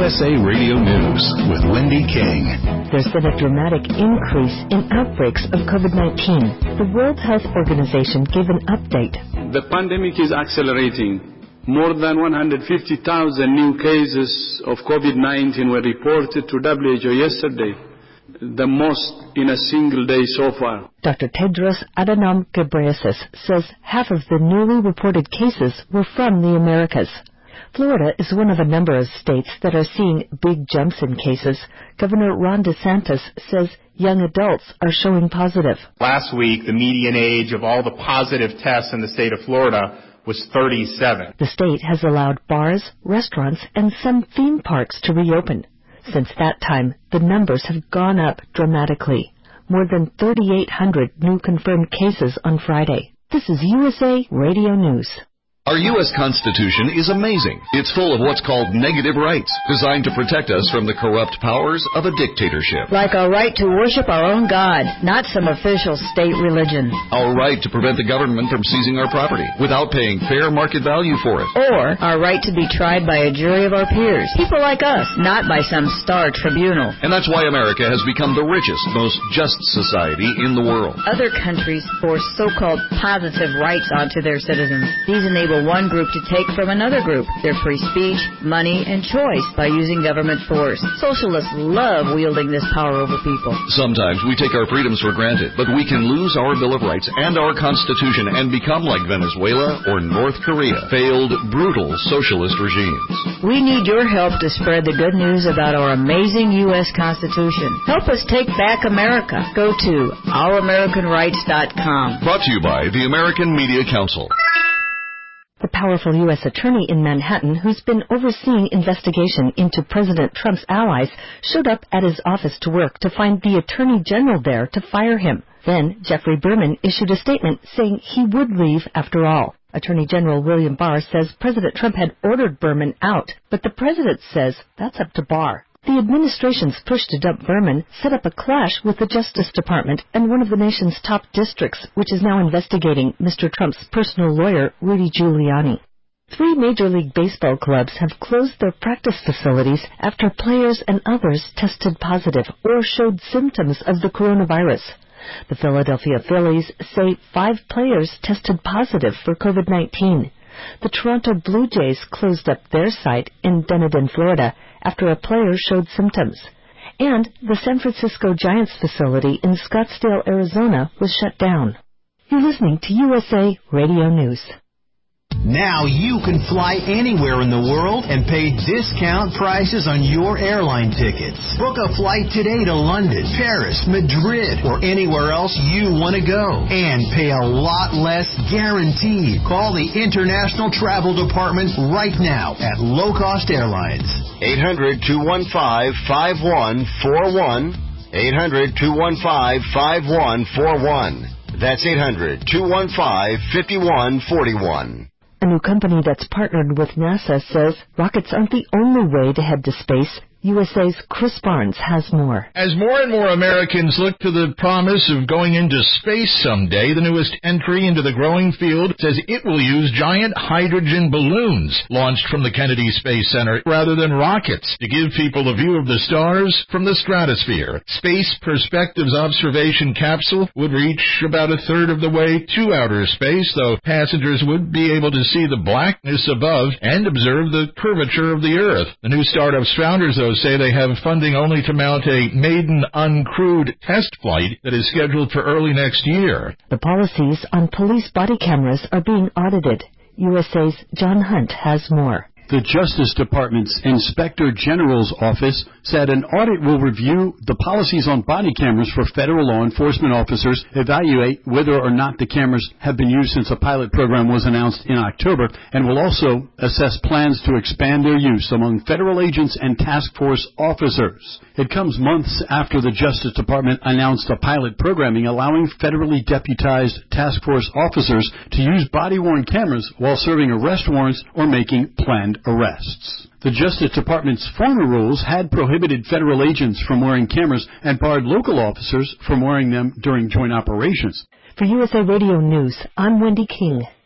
USA Radio News with Wendy King. There's been a dramatic increase in outbreaks of COVID-19. The World Health Organization gave an update. The pandemic is accelerating. More than 150,000 new cases of COVID-19 were reported to WHO yesterday, the most in a single day so far. Dr. Tedros Adhanom Ghebreyesus says half of the newly reported cases were from the Americas. Florida is one of a number of states that are seeing big jumps in cases. Governor Ron DeSantis says young adults are showing positive. Last week, the median age of all the positive tests in the state of Florida was 37. The state has allowed bars, restaurants, and some theme parks to reopen. Since that time, the numbers have gone up dramatically. More than 3,800 new confirmed cases on Friday. This is USA Radio News. Our U.S. Constitution is amazing. It's full of what's called negative rights, designed to protect us from the corrupt powers of a dictatorship. Like our right to worship our own God, not some official state religion. Our right to prevent the government from seizing our property without paying fair market value for it. Or our right to be tried by a jury of our peers, people like us, not by some star tribunal. And that's why America has become the richest, most just society in the world. Other countries force so-called positive rights onto their citizens. These enable one group to take from another group their free speech, money, and choice by using government force. Socialists love wielding this power over people. Sometimes we take our freedoms for granted, but we can lose our Bill of Rights and our Constitution and become like Venezuela or North Korea, failed, brutal socialist regimes. We need your help to spread the good news about our amazing U.S. Constitution. Help us take back America. Go to ouramericanrights.com. Brought to you by the American Media Council. The powerful U.S. attorney in Manhattan, who's been overseeing investigation into President Trump's allies, showed up at his office to work to find the attorney general there to fire him. Then Jeffrey Berman issued a statement saying he would leave after all. Attorney General William Barr says President Trump had ordered Berman out, but the president says that's up to Barr. The administration's push to dump Berman set up a clash with the Justice Department and one of the nation's top districts, which is now investigating Mr. Trump's personal lawyer, Rudy Giuliani. 3 Major League Baseball clubs have closed their practice facilities after players and others tested positive or showed symptoms of the coronavirus. The Philadelphia Phillies say 5 players tested positive for COVID-19. The Toronto Blue Jays closed up their site in Dunedin, Florida, after a player showed symptoms. And the San Francisco Giants facility in Scottsdale, Arizona, was shut down. You're listening to USA Radio News. Now you can fly anywhere in the world and pay discount prices on your airline tickets. Book a flight today to London, Paris, Madrid, or anywhere else you want to go. And pay a lot less guaranteed. Call the International Travel Department right now at Low Cost Airlines. 800-215-5141. 800-215-5141. That's 800-215-5141. A new company that's partnered with NASA says rockets aren't the only way to head to space. USA's Chris Barnes has more. As more and more Americans look to the promise of going into space someday, the newest entry into the growing field says it will use giant hydrogen balloons launched from the Kennedy Space Center rather than rockets to give people a view of the stars from the stratosphere. Space Perspectives observation capsule would reach about a third of the way to outer space, though passengers would be able to see the blackness above and observe the curvature of the Earth. The new startup's founders, though, say they have funding only to mount a maiden uncrewed test flight that is scheduled for early next year. The policies on police body cameras are being audited. USA's John Hunt has more. The Justice Department's Inspector General's office said an audit will review the policies on body cameras for federal law enforcement officers, evaluate whether or not the cameras have been used since a pilot program was announced in October, and will also assess plans to expand their use among federal agents and task force officers. It comes months after the Justice Department announced a pilot programming allowing federally deputized task force officers to use body-worn cameras while serving arrest warrants or making planned arrests. The Justice Department's former rules had prohibited federal agents from wearing cameras and barred local officers from wearing them during joint operations. For USA Radio News, I'm Wendy King.